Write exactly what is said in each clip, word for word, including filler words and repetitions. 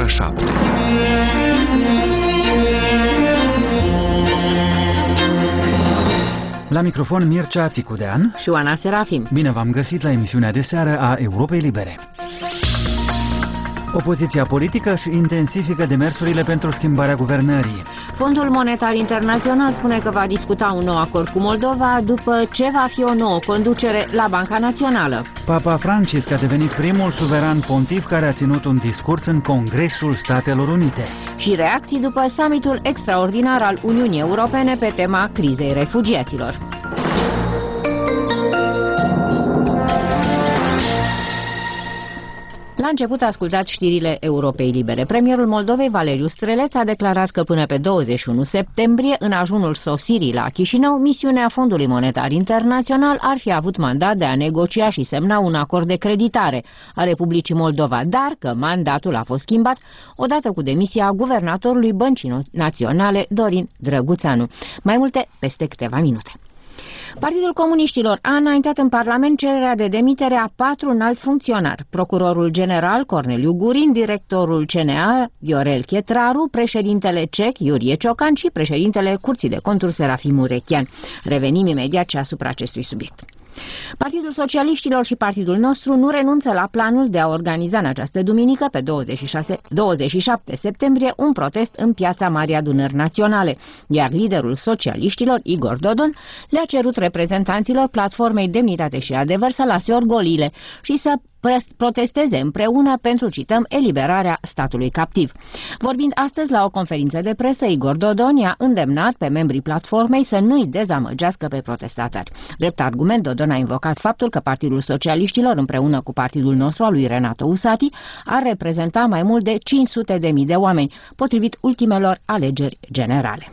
ora șapte. La microfon Mircea Țicudean și Oana Serafim. Bine v-am găsit la emisiunea de seară a Europei Libere. Opoziția politică își intensifică demersurile pentru schimbarea guvernării. Fondul Monetar Internațional spune că va discuta un nou acord cu Moldova după ce va fi o nouă conducere la Banca Națională. Papa Francisc a devenit primul suveran pontif care a ținut un discurs în Congresul Statelor Unite. Și reacții după summitul extraordinar al Uniunii Europene pe tema crizei refugiaților. La început ascultați știrile Europei Libere. Premierul Moldovei, Valeriu Streleț, a declarat că până pe douăzeci și unu septembrie, în ajunul sosirii la Chișinău, misiunea Fondului Monetar Internațional ar fi avut mandat de a negocia și semna un acord de creditare a Republicii Moldova, dar că mandatul a fost schimbat odată cu demisia guvernatorului Băncii Naționale, Dorin Drăguțanu. Mai multe peste câteva minute. Partidul Comuniștilor a înaintat în Parlament cererea de demitere a patru înalți funcționari: procurorul general Corneliu Gurin, directorul C N A Viorel Chetraru, președintele C E C Iurie Ciocan și președintele Curții de Conturi Serafim Urechean. Revenim imediat și asupra acestui subiect. Partidul Socialiștilor și partidul nostru nu renunță la planul de a organiza în această duminică, pe douăzeci și șase douăzeci și șapte septembrie, un protest în piața Marii Adunări Naționale, iar liderul socialiștilor, Igor Dodon, le-a cerut reprezentanților platformei Demnitate și Adevăr să lase orgoliile și să protesteze împreună pentru, cităm, eliberarea statului captiv. Vorbind astăzi la o conferință de presă, Igor Dodon i-a îndemnat pe membrii platformei să nu-i dezamăgească pe protestatari. Drept argument, Dodon a invocat faptul că Partidul Socialiștilor, împreună cu partidul nostru al lui Renato Usati, ar reprezenta mai mult de cinci sute de mii de oameni, potrivit ultimelor alegeri generale.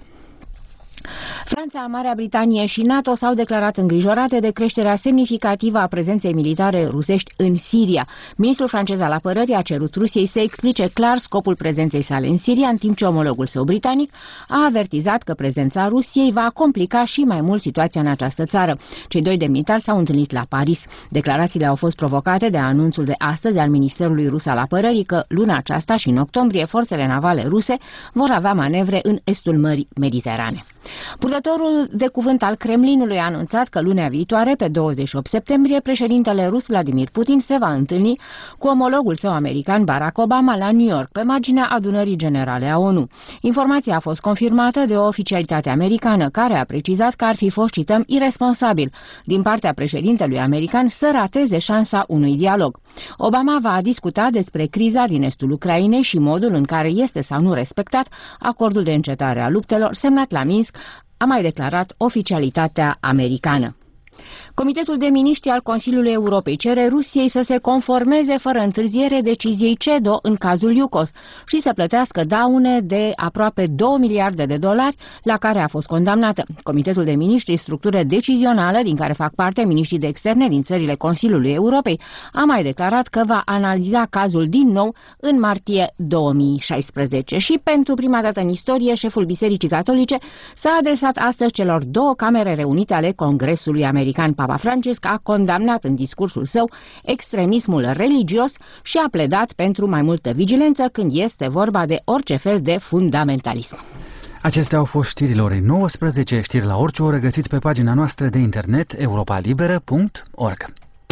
Franța, Marea Britanie și NATO s-au declarat îngrijorate de creșterea semnificativă a prezenței militare rusești în Siria. Ministrul francez al apărării a cerut Rusiei să explice clar scopul prezenței sale în Siria, în timp ce omologul său britanic a avertizat că prezența Rusiei va complica și mai mult situația în această țară. Cei doi demnitari s-au întâlnit la Paris. Declarațiile au fost provocate de anunțul de astăzi al Ministerului Rus al Apărării că luna aceasta și în octombrie forțele navale ruse vor avea manevre în estul Mării Mediterane. Purtătorul de cuvânt al Kremlinului a anunțat că lunea viitoare, pe douăzeci și opt septembrie, președintele rus Vladimir Putin se va întâlni cu omologul său american Barack Obama la New York, pe marginea adunării generale a ONU. Informația a fost confirmată de o oficialitate americană, care a precizat că ar fi fost, cităm, iresponsabil din partea președintelui american să rateze șansa unui dialog. Obama va discuta despre criza din estul Ucrainei și modul în care este sau nu respectat acordul de încetare a luptelor semnat la Minsk, a mai declarat oficialitatea americană. Comitetul de miniștri al Consiliului Europei cere Rusiei să se conformeze fără întârziere deciziei CEDO în cazul Iucos și să plătească daune de aproape două miliarde de dolari la care a fost condamnată. Comitetul de miniștri, structură decizională din care fac parte miniștrii de externe din țările Consiliului Europei, a mai declarat că va analiza cazul din nou în martie două mii șaisprezece. Și pentru prima dată în istorie, șeful Bisericii Catolice s-a adresat astăzi celor două camere reunite ale Congresului American. Papa Francisc a condamnat în discursul său extremismul religios și a pledat pentru mai multă vigilență când este vorba de orice fel de fundamentalism. Acestea au fost știrile orei nouăsprezece. Știri la orice oră găsiți pe pagina noastră de internet europa liberă punct org.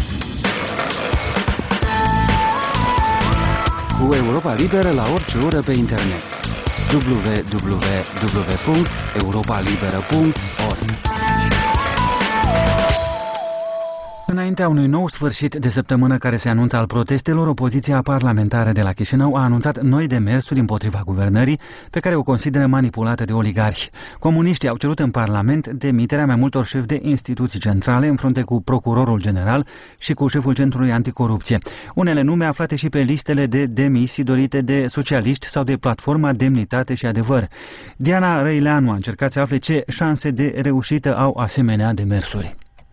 Cu Europa Liberă la orice oră pe internet. w w w punct europa liberă punct org. Înaintea unui nou sfârșit de săptămână care se anunță al protestelor, opoziția parlamentară de la Chișinău a anunțat noi demersuri împotriva guvernării, pe care o consideră manipulată de oligarhi. Comuniștii au cerut în Parlament demiterea mai multor șefi de instituții centrale, în frunte cu procurorul general și cu șeful Centrului Anticorupție. Unele nume aflate și pe listele de demisii dorite de socialiști sau de platforma Demnitate și Adevăr. Diana Răileanu a încercat să afle ce șanse de reușită au asemenea demersuri.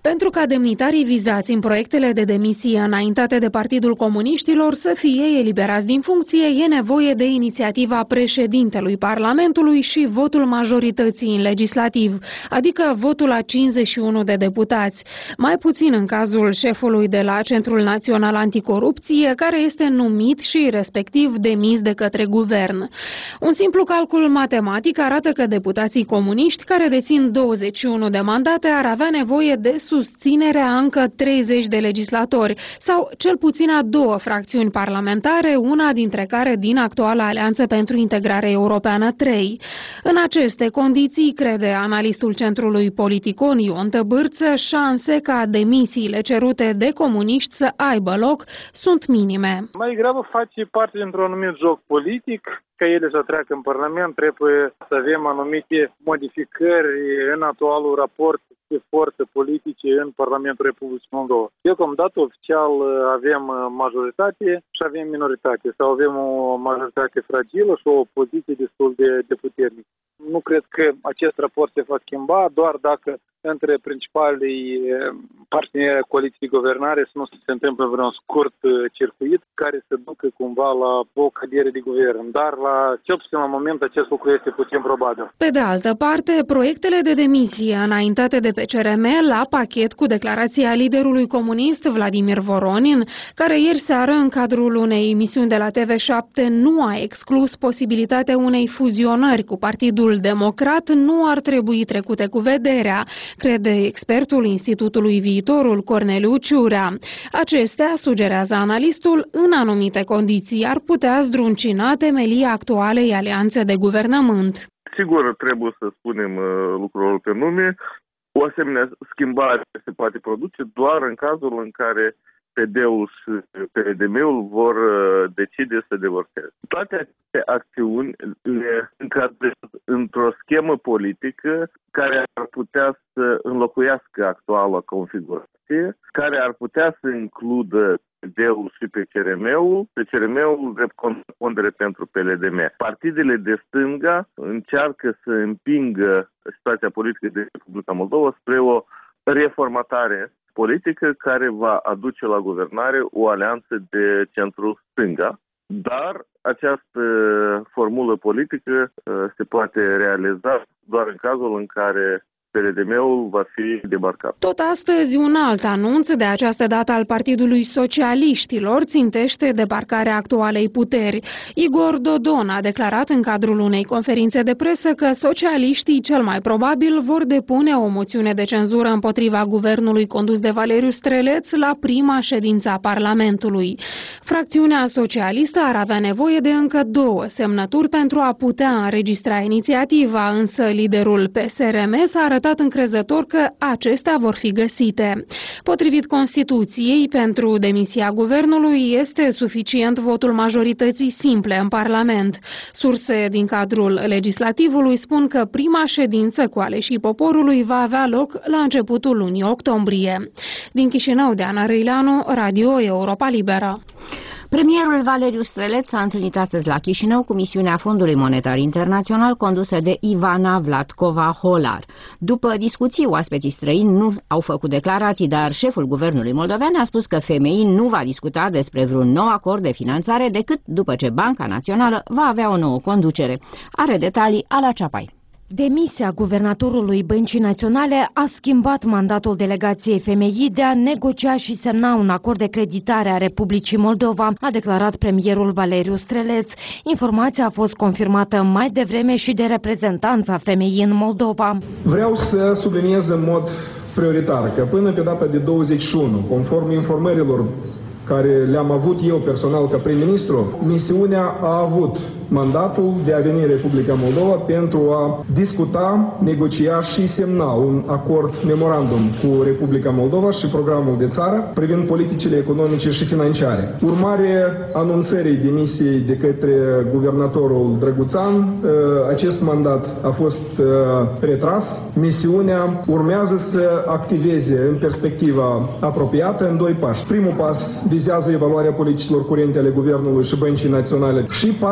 Pentru ca demnitarii vizați în proiectele de demisie înaintate de Partidul Comuniștilor să fie eliberați din funcție, e nevoie de inițiativa președintelui Parlamentului și votul majorității în legislativ, adică votul a cincizeci și unu de deputați. Mai puțin în cazul șefului de la Centrul Național Anticorupție, care este numit și respectiv demis de către guvern. Un simplu calcul matematic arată că deputații comuniști care dețin douăzeci și unu de mandate ar avea nevoie de susținerea încă treizeci de legislatori sau cel puțin a două fracțiuni parlamentare, una dintre care din actuala Alianță pentru Integrare Europeană trei. În aceste condiții, crede analistul Centrului Politicon Ion Tăbârță, șanse ca demisiile cerute de comuniști să aibă loc sunt minime. Mai degrabă face parte dintr-un anumit joc politic. Ca ele să treacă în Parlament, trebuie să avem anumite modificări în actualul raport de forțe politice în Parlamentul Republicii Moldova. Deocamdată oficial avem majoritate și avem minoritate, sau avem o majoritate fragilă și o opoziție destul de, de puternică. Nu cred că acest raport se va schimba doar dacă între principalii parteneri coaliției de guvernare să nu se întâmplă vreun scurt circuit care să ducă cumva la o cădere de guvern. Dar la cel puțin la moment acest lucru este puțin probabil. Pe de altă parte, proiectele de demisie înaintate de P C R M la pachet cu declarația liderului comunist Vladimir Voronin, care ieri seară în cadrul unei emisiuni de la T V șapte nu a exclus posibilitatea unei fuzionări cu Partidul Democrat, nu ar trebui trecute cu vederea, crede expertul Institutului Viitorul Corneliu Ciurea. Acestea, sugerează analistul, în anumite condiții ar putea zdruncina temelia actualei alianțe de guvernământ. Sigur, trebuie să spunem lucrurile pe nume. O asemenea schimbare se poate produce doar în cazul în care P D-ul și P R D M-ul vor decide să divorțeze. Toate aceste acțiuni le încadrează într-o schemă politică care ar putea să înlocuiască actuala configurație, care ar putea să includă P D-ul și P C R M-ul, P C R M-ul drept pondere pentru P L D M. Partidele de stânga încearcă să împingă situația politică de Republica Moldova spre o reformatare politică care va aduce la guvernare o alianță de centru-stânga, dar această formulă politică se poate realiza doar în cazul în care P R D M-ul va fi debarcat. Tot astăzi, un alt anunț de această dată al Partidului Socialiștilor țintește debarcarea actualei puteri. Igor Dodon a declarat în cadrul unei conferințe de presă că socialiștii cel mai probabil vor depune o moțiune de cenzură împotriva guvernului condus de Valeriu Streleț la prima ședință a Parlamentului. Fracțiunea socialistă ar avea nevoie de încă două semnături pentru a putea înregistra inițiativa, însă liderul P S R M s-a arătat încrezător că acestea vor fi găsite. Potrivit Constituției, pentru demisia guvernului este suficient votul majorității simple în Parlament. Surse din cadrul legislativului spun că prima ședință cu aleșii poporului va avea loc la începutul lunii octombrie. Din Chișinău, Deana Răileanu, Radio Europa Liberă. Premierul Valeriu Streleț s-a întâlnit astăzi la Chișinău cu misiunea Fondului Monetar Internațional condusă de Ivana Vlatcova-Holar. După discuții, oaspeții străini nu au făcut declarații, dar șeful guvernului moldovean a spus că F M I nu va discuta despre vreun nou acord de finanțare decât după ce Banca Națională va avea o nouă conducere. Are detalii Ala Ceapai. Demisia guvernatorului Băncii Naționale a schimbat mandatul delegației F M I de a negocia și semna un acord de creditare a Republicii Moldova, a declarat premierul Valeriu Streleț. Informația a fost confirmată mai devreme și de reprezentanța F M I în Moldova. Vreau să subliniez în mod prioritar că până pe data de douăzeci și unu, conform informărilor care le-am avut eu personal ca prim-ministru, misiunea a avut mandatul de a veni în Republica Moldova pentru a discuta, negocia și semna un acord memorandum cu Republica Moldova și programul de țară privind politicile economice și financiare. Urmare anunțării demisiei de către guvernatorul Drăguțan, acest mandat a fost retras. Misiunea urmează să activeze în perspectiva apropiată în doi pași. Primul pas vizează evaluarea politicilor curente ale Guvernului și Băncii Naționale și pasul doi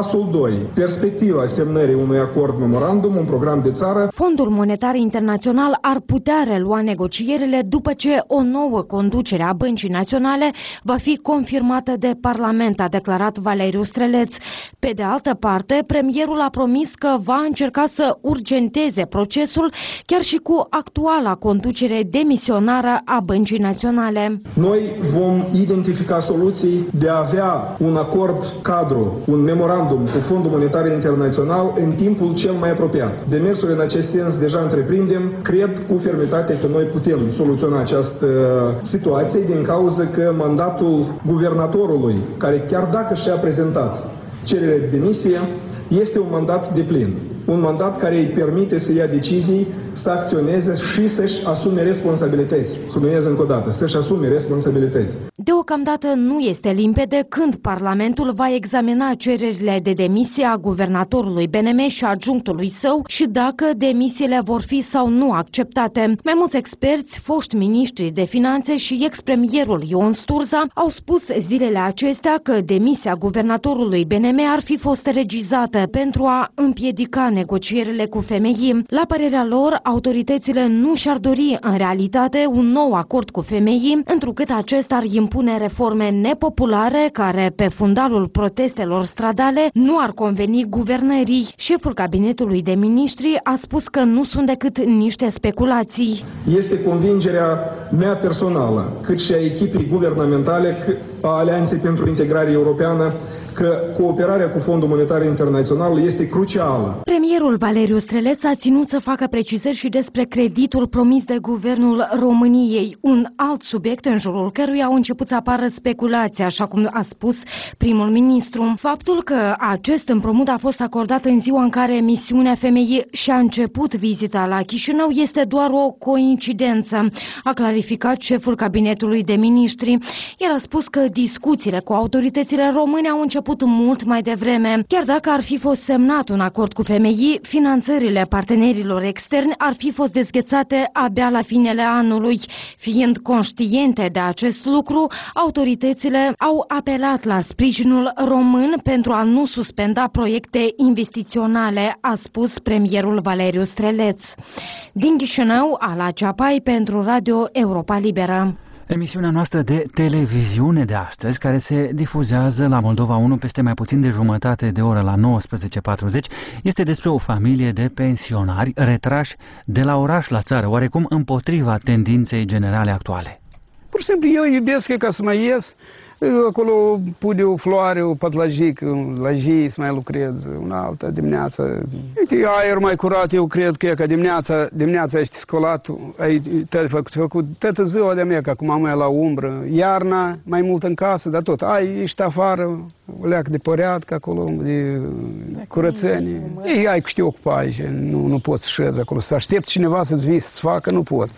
doi. Perspectiva semnării unui acord memorandum, un program de țară. Fondul Monetar Internațional ar putea relua negocierile după ce o nouă conducere a Băncii Naționale va fi confirmată de Parlament, a declarat Valeriu Streleț. Pe de altă parte, premierul a promis că va încerca să urgenteze procesul chiar și cu actuala conducere demisionară a Băncii Naționale. Noi vom identifica soluții de a avea un acord cadru, un memorandum cu Fondul Monetar Internațional în timpul cel mai apropiat. Demersuri în acest sens deja întreprindem. Cred cu fermitate că noi putem soluționa această situație din cauza că mandatul guvernatorului, care chiar dacă și-a prezentat cererea de demisie, este un mandat deplin. Un mandat care îi permite să ia decizii, să acționeze și să-și asume responsabilități. Subliniez încă o dată, să-și asume responsabilități. Deocamdată nu este limpede când Parlamentul va examina cererile de demisie a guvernatorului B N M și adjunctului său și dacă demisiile vor fi sau nu acceptate. Mai mulți experți, foști miniștri de finanțe și ex-premierul Ion Sturza au spus zilele acestea că demisia guvernatorului B N M ar fi fost regizată pentru a împiedica negocierile cu femeii. La părerea lor, autoritățile nu și-ar dori în realitate un nou acord cu femeii, întrucât acesta ar impune reforme nepopulare care, pe fundalul protestelor stradale, nu ar conveni guvernării. Șeful cabinetului de miniștri a spus că nu sunt decât niște speculații. Este convingerea mea personală, cât și a echipei guvernamentale a Alianței pentru Integrare Europeană, că cooperarea cu Fondul Monetar Internațional este crucială. Premierul Valeriu Streleț a ținut să facă precizări și despre creditul promis de Guvernul României, un alt subiect în jurul căruia au început să apară speculații, așa cum a spus primul ministru. Faptul că acest împrumut a fost acordat în ziua în care misiunea femeii și-a început vizita la Chișinău este doar o coincidență, a clarificat șeful cabinetului de miniștri. El a spus că discuțiile cu autoritățile române au început mult mai devreme. Chiar dacă ar fi fost semnat un acord cu femeii, finanțările partenerilor externi ar fi fost dezghețate abia la finele anului. Fiind conștiente de acest lucru, autoritățile au apelat la sprijinul român pentru a nu suspenda proiecte investiționale, a spus premierul Valeriu Streleț. Din Chișinău, Ala Ceapai pentru Radio Europa Liberă. Emisiunea noastră de televiziune de astăzi, care se difuzează la Moldova unu peste mai puțin de jumătate de oră la nouăsprezece patruzeci, este despre o familie de pensionari retrași de la oraș la țară, oarecum împotriva tendinței generale actuale. Pur și simplu, eu iubesc ca să mai ies, acolo pune o floare, o patlajică, la zi să mai lucrez, una alta dimineața. Uite, aer mai curat, eu cred că e ca dimineața, dimineața ești scolat, ai tot făcut, făcut toată ziua de-a mea, că acum am la umbră, iarna mai mult în casă, dar tot, ai, ești afară, o leac de păreatcă acolo, de curățenie. Ei, ai cu știu ocupaje, nu, nu poți să șezi acolo, să aștepți cineva să-ți vii să-ți facă, nu poți.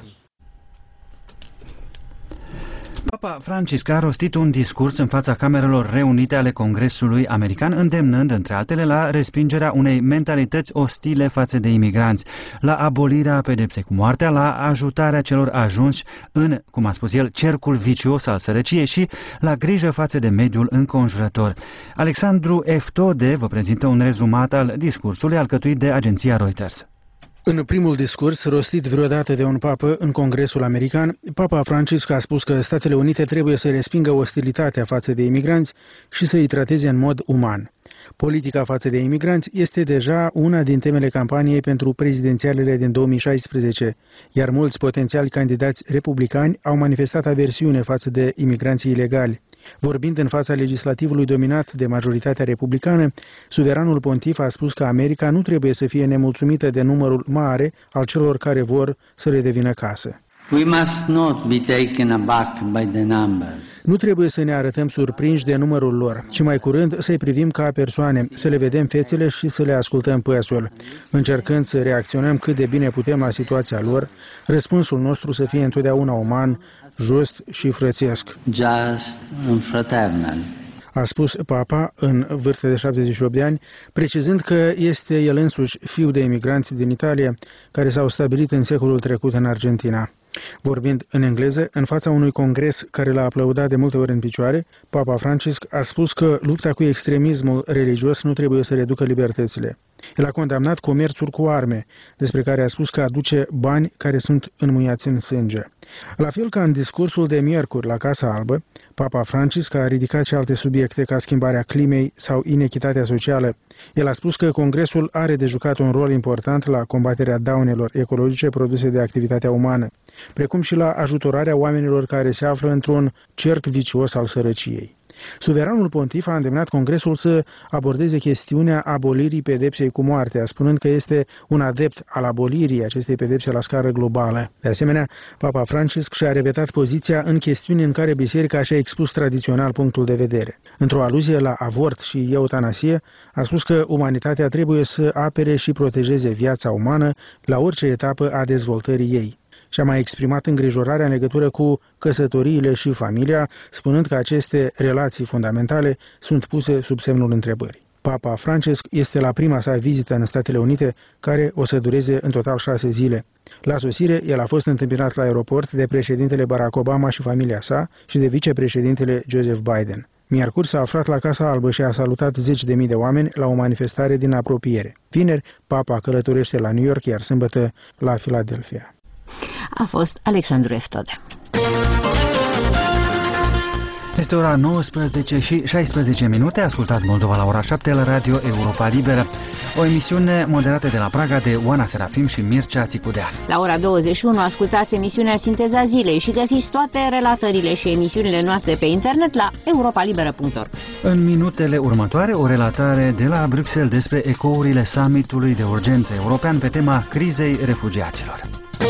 Papa Francisc a rostit un discurs în fața Camerelor Reunite ale Congresului American, îndemnând, între altele, la respingerea unei mentalități ostile față de imigranți, la abolirea pedepsei cu moartea, la ajutarea celor ajunși în, cum a spus el, cercul vicios al sărăciei și la grijă față de mediul înconjurător. Alexandru Eftode vă prezintă un rezumat al discursului alcătuit de agenția Reuters. În primul discurs, rostit vreodată de un papă în Congresul American, Papa Francisc a spus că Statele Unite trebuie să respingă ostilitatea față de imigranți și să îi trateze în mod uman. Politica față de imigranți este deja una din temele campaniei pentru prezidențialele din două mii șaisprezece, iar mulți potențiali candidați republicani au manifestat aversiune față de imigranții ilegali. Vorbind în fața legislativului dominat de majoritatea republicană, suveranul pontif a spus că America nu trebuie să fie nemulțumită de numărul mare al celor care vor să le devină casă. We must not be taken aback by the numbers. Nu trebuie să ne arătăm surprinși de numărul lor, ci mai curând să-i privim ca persoane, să le vedem fețele și să le ascultăm păsul, încercând să reacționăm cât de bine putem la situația lor, răspunsul nostru să fie întotdeauna uman, just și frățesc. Just and fraternal. A spus Papa în vârstă de șaptezeci și opt de ani, precizând că este el însuși fiu de emigranți din Italia care s-au stabilit în secolul trecut în Argentina. Vorbind în engleză, în fața unui congres care l-a aplaudat de multe ori în picioare, Papa Francisc a spus că lupta cu extremismul religios nu trebuie să reducă libertățile. El a condamnat comerțul cu arme, despre care a spus că aduce bani care sunt înmuiați în sânge. La fel ca în discursul de miercuri la Casa Albă, Papa Francisc a ridicat și alte subiecte ca schimbarea climei sau inechitatea socială. El a spus că Congresul are de jucat un rol important la combaterea daunelor ecologice produse de activitatea umană, precum și la ajutorarea oamenilor care se află într-un cerc vicios al sărăciei. Suveranul pontif a îndemnat Congresul să abordeze chestiunea abolirii pedepsei cu moartea, spunând că este un adept al abolirii acestei pedepse la scară globală. De asemenea, Papa Francisc și-a repetat poziția în chestiuni în care biserica și-a expus tradițional punctul de vedere. Într-o aluzie la avort și eutanasie, a spus că umanitatea trebuie să apere și protejeze viața umană la orice etapă a dezvoltării ei. Și-a mai exprimat îngrijorarea în legătură cu căsătoriile și familia, spunând că aceste relații fundamentale sunt puse sub semnul întrebării. Papa Francisc este la prima sa vizită în Statele Unite, care o să dureze în total șase zile. La sosire, el a fost întâmpinat la aeroport de președintele Barack Obama și familia sa și de vicepreședintele Joseph Biden. Miercuri s-a aflat la Casa Albă și a salutat zeci de mii de oameni la o manifestare din apropiere. Vineri, Papa călătorește la New York, iar sâmbătă la Philadelphia. A fost Alexandru Eftode. Este ora nouăsprezece și șaisprezece minute. Ascultați Moldova la ora șapte la Radio Europa Liberă. O emisiune moderată de la Praga de Oana Serafim și Mircea Țicudea. La ora douăzeci și unu ascultați emisiunea Sinteza Zilei și găsiți toate relatările și emisiunile noastre pe internet la europa liberă punct org. În minutele următoare, o relatare de la Bruxelles despre ecourile summitului de urgență european pe tema crizei refugiaților.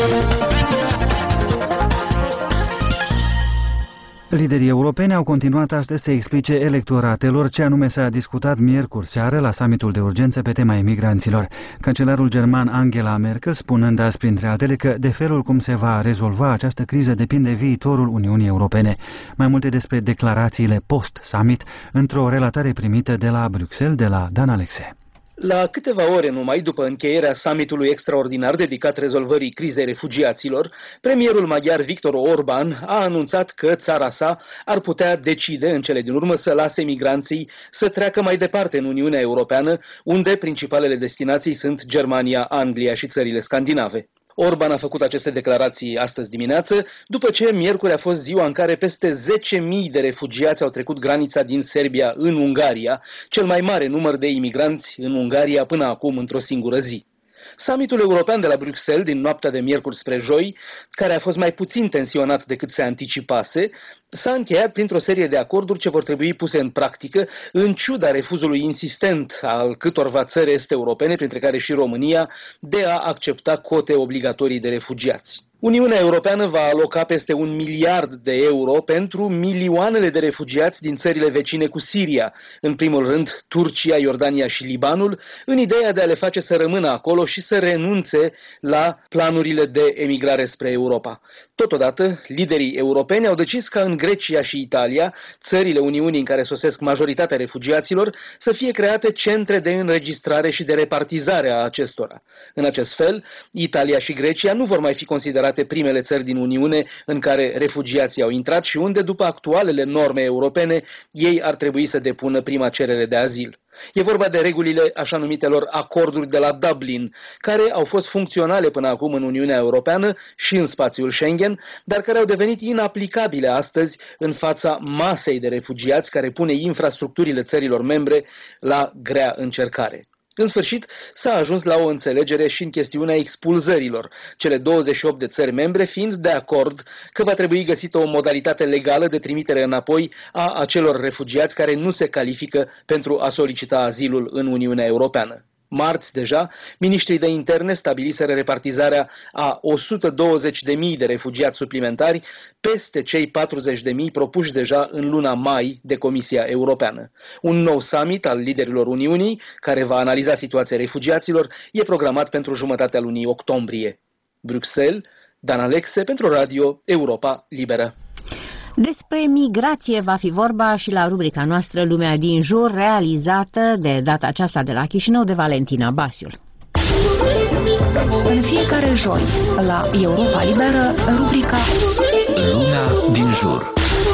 Liderii europeni au continuat astăzi să explice electoratelor ce anume s-a discutat miercuri seară la summitul de urgență pe tema emigranților. Cancelarul german Angela Merkel spunând azi printre altele că de felul cum se va rezolva această criză depinde viitorul Uniunii Europene. Mai multe despre declarațiile post-summit într-o relatare primită de la Bruxelles de la Dan Alexe. La câteva ore numai după încheierea summitului extraordinar dedicat rezolvării crizei refugiaților, premierul maghiar Viktor Orban a anunțat că țara sa ar putea decide în cele din urmă să lase migranții să treacă mai departe în Uniunea Europeană, unde principalele destinații sunt Germania, Anglia și țările scandinave. Orban a făcut aceste declarații astăzi dimineață, după ce miercuri a fost ziua în care peste zece mii de refugiați au trecut granița din Serbia în Ungaria, cel mai mare număr de imigranți în Ungaria până acum într-o singură zi. Summitul european de la Bruxelles din noaptea de miercuri spre joi, care a fost mai puțin tensionat decât se anticipase, s-a încheiat printr-o serie de acorduri ce vor trebui puse în practică, în ciuda refuzului insistent al câtorva țări est europene, printre care și România, de a accepta cote obligatorii de refugiați. Uniunea Europeană va aloca peste un miliard de euro pentru milioanele de refugiați din țările vecine cu Siria, în primul rând Turcia, Iordania și Libanul, în ideea de a le face să rămână acolo și să renunțe la planurile de emigrare spre Europa. Totodată, liderii europeni au decis ca în Grecia și Italia, țările Uniunii în care sosesc majoritatea refugiaților, să fie create centre de înregistrare și de repartizare a acestora. În acest fel, Italia și Grecia nu vor mai fi considerate primele țări din Uniune în care refugiații au intrat și unde, după actualele norme europene, ei ar trebui să depună prima cerere de azil. E vorba de regulile așa numitelor acorduri de la Dublin, care au fost funcționale până acum în Uniunea Europeană și în spațiul Schengen, dar care au devenit inaplicabile astăzi în fața masei de refugiați care pune infrastructurile țărilor membre la grea încercare. În sfârșit, s-a ajuns la o înțelegere și în chestiunea expulzărilor, cele douăzeci și opt de țări membre fiind de acord că va trebui găsită o modalitate legală de trimitere înapoi a acelor refugiați care nu se califică pentru a solicita azilul în Uniunea Europeană. Marți deja, miniștrii de interne stabiliseră repartizarea a o sută douăzeci de mii de refugiați suplimentari peste cei patruzeci de mii propuși deja în luna mai de Comisia Europeană. Un nou summit al liderilor Uniunii, care va analiza situația refugiaților, e programat pentru jumătatea lunii octombrie. Bruxelles, Dan Alexe pentru Radio Europa Liberă. Despre migrație va fi vorba și la rubrica noastră Lumea din jur, realizată de data aceasta de la Chișinău de Valentina Basiul. În fiecare joi, la Europa Liberă, rubrica Lumea din jur.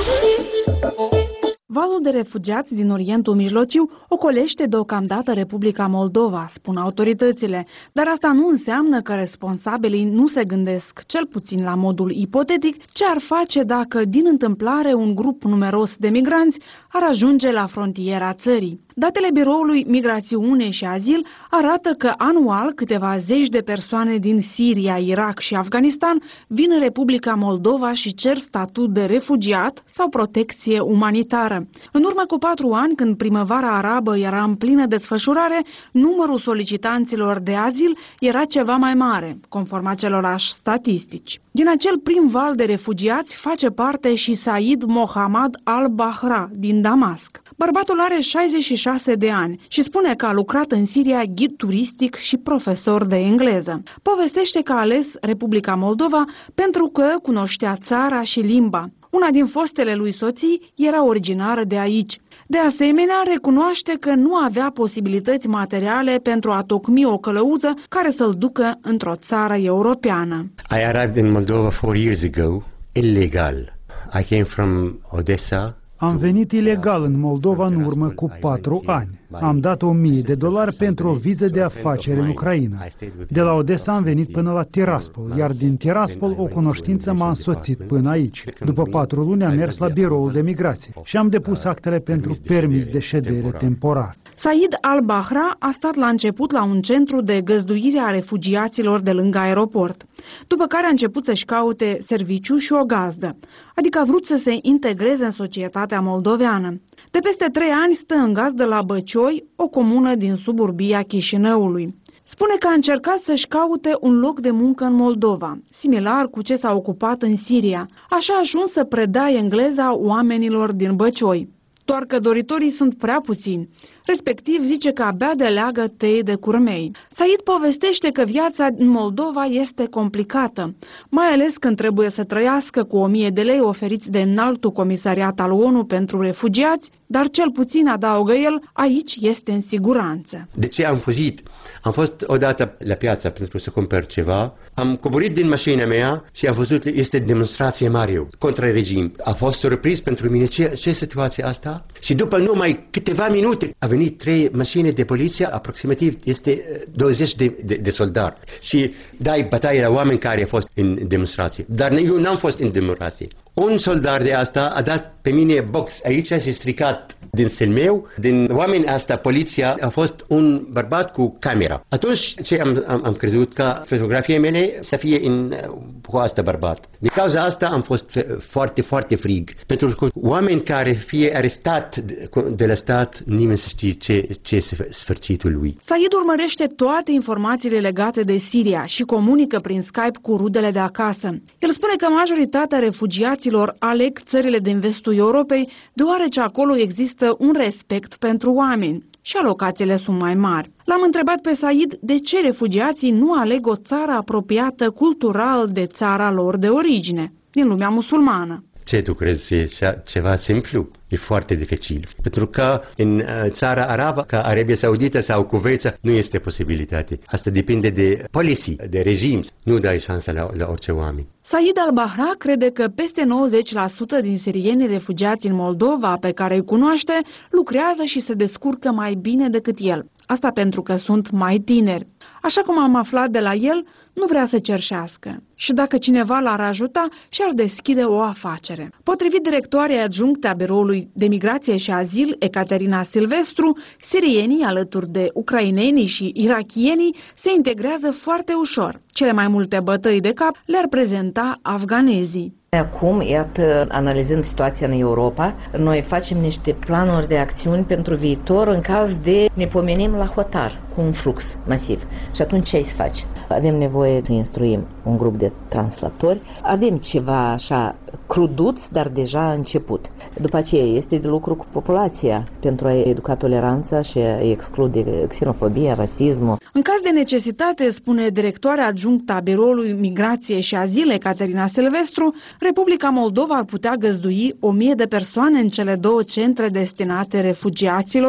Valul de refugiați din Orientul Mijlociu ocolește deocamdată Republica Moldova, spun autoritățile, dar asta nu înseamnă că responsabilii nu se gândesc, cel puțin la modul ipotetic, ce ar face dacă, din întâmplare, un grup numeros de migranți ar ajunge la frontiera țării. Datele Biroului Migrațiune și Azil arată că anual câteva zeci de persoane din Siria, Irak și Afganistan vin în Republica Moldova și cer statut de refugiat sau protecție umanitară. În urmă cu patru ani, când primăvara arabă era în plină desfășurare, numărul solicitanților de azil era ceva mai mare, conform acelorași statistici. Din acel prim val de refugiați face parte și Said Mohammad al-Bahra din Damasc. Bărbatul are șaizeci și șase de ani și spune că a lucrat în Siria ghid turistic și profesor de engleză. Povestește că a ales Republica Moldova pentru că cunoștea țara și limba. Una din fostele lui soții era originară de aici. De asemenea, recunoaște că nu avea posibilități materiale pentru a tocmi o călăuză care să-l ducă într-o țară europeană. I arrived in Moldova four years ago, illegal. I came from Odessa. Am venit ilegal în Moldova în urmă cu patru ani. Am dat o mie de dolari pentru o viză de afaceri în Ucraina. De la Odessa am venit până la Tiraspol, iar din Tiraspol o cunoștință m-a însoțit până aici. După patru luni am mers la biroul de migrație și am depus actele pentru permis de ședere temporar. Said al-Bahra a stat la început la un centru de găzduire a refugiaților de lângă aeroport, după care a început să-și caute serviciu și o gazdă, adică a vrut să se integreze în societatea moldoveană. De peste trei ani stă în gazdă la Băcioi, o comună din suburbia Chișinăului. Spune că a încercat să-și caute un loc de muncă în Moldova, similar cu ce s-a ocupat în Siria. Așa a ajuns să predea engleza oamenilor din Băcioi. Doar că doritorii sunt prea puțini. Respectiv zice că abia de leagă tei de curmei. Said povestește că viața în Moldova este complicată, mai ales când trebuie să trăiască cu o mie de lei oferiți de Înaltul Comisariat al O N U pentru refugiați, dar cel puțin, adaugă el, aici este în siguranță. De ce am fugit? Am fost odată la piață pentru să cumpăr ceva, am coborât din mașina mea și am văzut că este demonstrație mare contra regim. A fost surprins pentru mine ce, ce situație asta? Și după numai câteva minute a venit trei mașini de poliție, aproximativ este douăzeci de, de, de soldari. Și dai bătaie la oameni care au fost în demonstrație. Dar eu n-am fost în demonstrație. Un soldat de asta a dat pe mine box aici și stricat din cel meu. Din oameni asta, poliția, a fost un bărbat cu camera. Atunci ce am, am, am crezut că fotografia mele să fie în, cu asta bărbat. Din cauza asta am fost foarte, foarte frig. Pentru că oameni care fie arestat de la stat, nimeni să știe ce, ce este sfârșitul lui. Said urmărește toate informațiile legate de Siria și comunică prin Skype cu rudele de acasă. El spune că majoritatea refugiaților aleg țările din vestul Europei, deoarece acolo există un respect pentru oameni și alocațiile sunt mai mari. L-am întrebat pe Said de ce refugiații nu aleg o țară apropiată cultural de țara lor de origine, din lumea musulmană. Ce tu crezi? E ceva simplu? E foarte dificil. Pentru că în țara arabă, ca Arabia Saudită sau Kuwait, nu este posibilitate. Asta depinde de policy, de regim. Nu dai șansa la, la orice oameni. Said al-Bahra crede că peste nouăzeci la sută din sirienii refugiați în Moldova pe care îi cunoaște lucrează și se descurcă mai bine decât el. Asta pentru că sunt mai tineri. Așa cum am aflat de la el, nu vrea să cerșească și dacă cineva l-ar ajuta, și-ar deschide o afacere. Potrivit directoarei adjuncte a Biroului de Migrație și Azil, Ecaterina Silvestru, sirienii, alături de ucrainenii și irakienii, se integrează foarte ușor. Cele mai multe bătăi de cap le-ar prezenta afganezii. Acum, iată, analizând situația în Europa, noi facem niște planuri de acțiuni pentru viitor în caz de ne pomenim la hotar cu un flux masiv. Și atunci ce ai să faci? Avem nevoie să instruim un grup de translatori, avem ceva așa cruduț, dar deja a început. După aceea este de lucru cu populația pentru a educa toleranța și a exclude xenofobia, rasismul. În caz de necesitate, spune directoarea adjunctă a Biroului Migrație și Azil, Ecaterina Silvestru, Republica Moldova ar putea găzdui o mie de persoane în cele două centre destinate refugiaților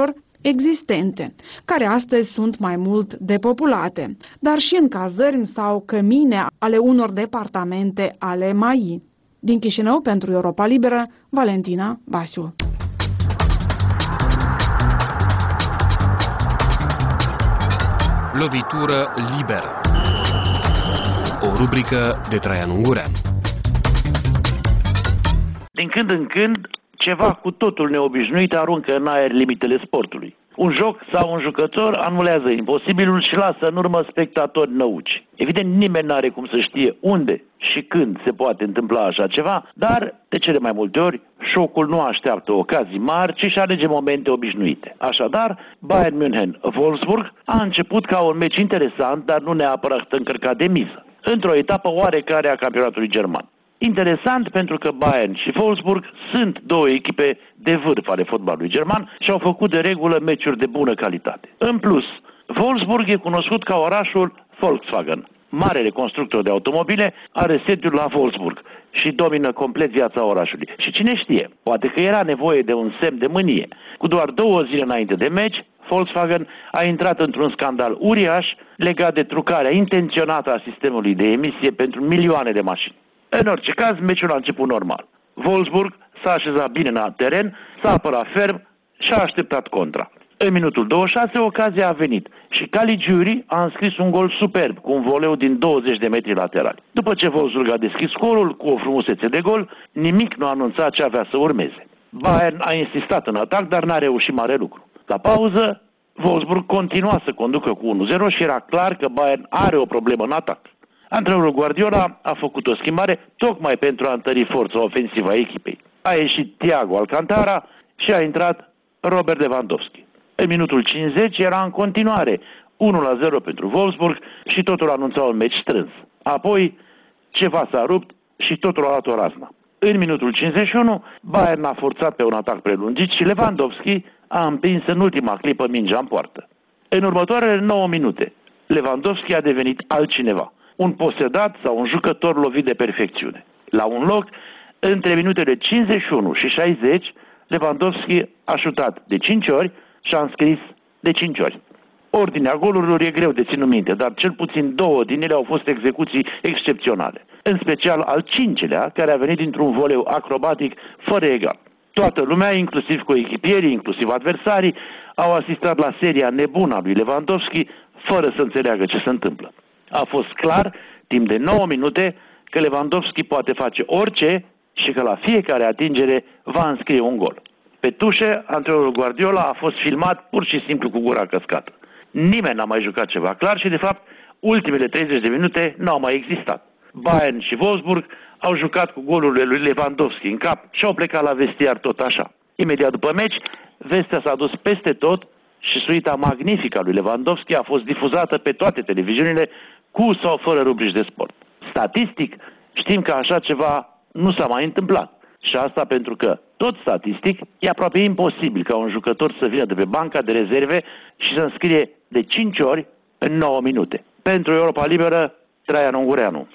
existente, care astăzi sunt mai mult depopulate, dar și în cazărmi sau cămine ale unor departamente ale M A I. Din Chișinău, pentru Europa Liberă, Valentina Basiu. Lovitură liberă. O rubrică de Traian Ungureanu. Din când în când, ceva cu totul neobișnuit aruncă în aer limitele sportului. Un joc sau un jucător anulează imposibilul și lasă în urmă spectatori năuci. Evident, nimeni n-are cum să știe unde și când se poate întâmpla așa ceva, dar, de cele mai multe ori, șocul nu așteaptă ocazii mari, ci și alege momente obișnuite. Așadar, Bayern München-Wolfsburg a început ca un meci interesant, dar nu neapărat încărcat de miză, într-o etapă oarecare a campionatului german. Interesant pentru că Bayern și Wolfsburg sunt două echipe de vârf ale fotbalului german și au făcut de regulă meciuri de bună calitate. În plus, Wolfsburg e cunoscut ca orașul Volkswagen. Marele constructor de automobile are sediul la Wolfsburg și domină complet viața orașului. Și cine știe, poate că era nevoie de un semn de mânie. Cu doar două zile înainte de meci, Volkswagen a intrat într-un scandal uriaș legat de trucarea intenționată a sistemului de emisie pentru milioane de mașini. În orice caz, meciul a început normal. Wolfsburg s-a așezat bine în teren, s-a apărat ferm și a așteptat contra. În minutul douăzeci și șase, ocazia a venit și Caligiuri a înscris un gol superb cu un voleu din douăzeci de metri laterali. După ce Wolfsburg a deschis scorul cu o frumusețe de gol, nimic nu a anunțat ce avea să urmeze. Bayern a insistat în atac, dar n-a reușit mare lucru. La pauză, Wolfsburg continua să conducă cu unu zero și era clar că Bayern are o problemă în atac. Antrenorul Guardiola a făcut o schimbare tocmai pentru a întări forța ofensivă a echipei. A ieșit Thiago Alcantara și a intrat Robert Lewandowski. În minutul cincizeci era în continuare unu la zero pentru Wolfsburg și totul anunța un meci strâns. Apoi ceva s-a rupt și totul a luat o razna. În minutul cincizeci și unu, Bayern a forțat pe un atac prelungit și Lewandowski a împins în ultima clipă mingea în poartă. În următoarele nouă minute, Lewandowski a devenit altcineva. Un posedat sau un jucător lovit de perfecțiune. La un loc, între minutele cincizeci și unu și șaizeci, Lewandowski a șutat de cinci ori și a înscris de cinci ori. Ordinea golurilor e greu de ținut minte, dar cel puțin două din ele au fost execuții excepționale. În special al cincilea, care a venit dintr-un voleu acrobatic fără egal. Toată lumea, inclusiv coechipierii, inclusiv adversarii, au asistat la seria nebună a lui Lewandowski fără să înțeleagă ce se întâmplă. A fost clar, timp de nouă minute, că Lewandowski poate face orice și că la fiecare atingere va înscrie un gol. Pe tușe, antrenorul Guardiola a fost filmat pur și simplu cu gura căscată. Nimeni n-a mai jucat ceva clar și, de fapt, ultimele treizeci de minute n-au mai existat. Bayern și Wolfsburg au jucat cu golurile lui Lewandowski în cap și au plecat la vestiar tot așa. Imediat după meci, vestea s-a dus peste tot și suita magnifică a lui Lewandowski a fost difuzată pe toate televiziunile cu sau fără rubrici de sport. Statistic, știm că așa ceva nu s-a mai întâmplat. Și asta pentru că, tot statistic, e aproape imposibil ca un jucător să vină de pe banca de rezerve și să înscrie de cinci ori în nouă minute. Pentru Europa Liberă, Traian Ungureanu.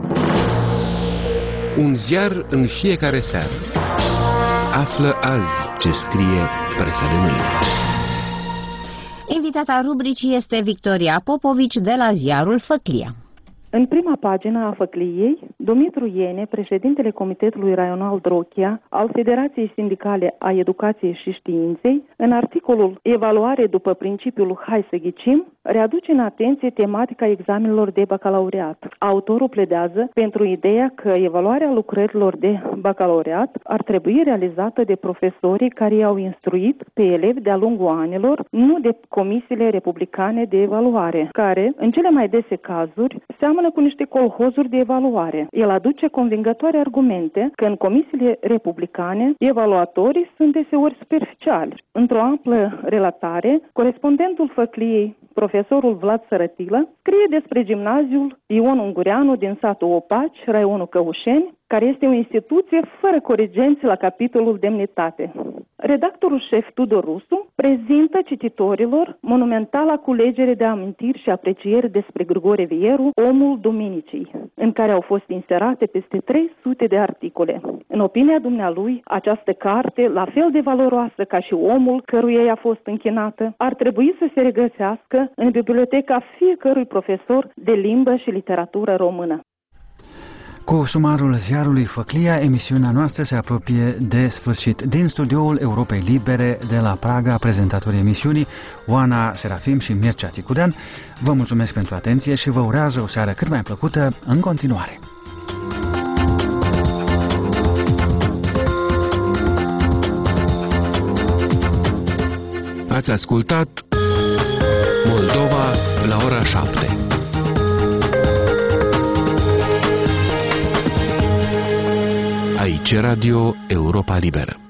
Un ziar în fiecare seară. Află azi ce scrie presa de mâine. Invitata rubricii este Victoria Popovici de la ziarul Făclia. În prima pagină a Făcliei, Dumitru Iene, președintele Comitetului Raional Drochia al Federației Sindicale a Educației și Științei, în articolul Evaluare după principiul Hai să ghicim, readuce în atenție tematica examenelor de bacalaureat. Autorul pledează pentru ideea că evaluarea lucrărilor de bacalaureat ar trebui realizată de profesorii care i-au instruit pe elevi de-a lungul anilor, nu de comisiile republicane de evaluare, care, în cele mai dese cazuri, seamănă cu niște colhozuri de evaluare. El aduce convingătoare argumente că în comisiile republicane evaluatorii sunt deseori superficiali. Într-o amplă relatare, corespondentul Făcliei, profesorul Vlad Sărătilă, scrie despre gimnaziul Ion Ungureanu din satul Opaci, raionul Căușeni, care este o instituție fără corigenți la capitolul demnitate. Redactorul șef Tudor Rusu prezintă cititorilor monumentala culegere de amintiri și aprecieri despre Grigore Vieru, Omul Duminicii, în care au fost inserate peste trei sute de articole. În opinia dumnealui, această carte, la fel de valoroasă ca și omul căruia i-a fost închinată, ar trebui să se regăsească în biblioteca fiecărui profesor de limbă și literatură română. Cu sumarul ziarului Făclia, emisiunea noastră se apropie de sfârșit. Din studioul Europei Libere de la Praga, prezentatorii emisiunii Oana Serafim și Mircea Țicudean, vă mulțumesc pentru atenție și vă urează o seară cât mai plăcută în continuare. Ați ascultat Moldova la ora șapte. Aici Radio Europa Liberă.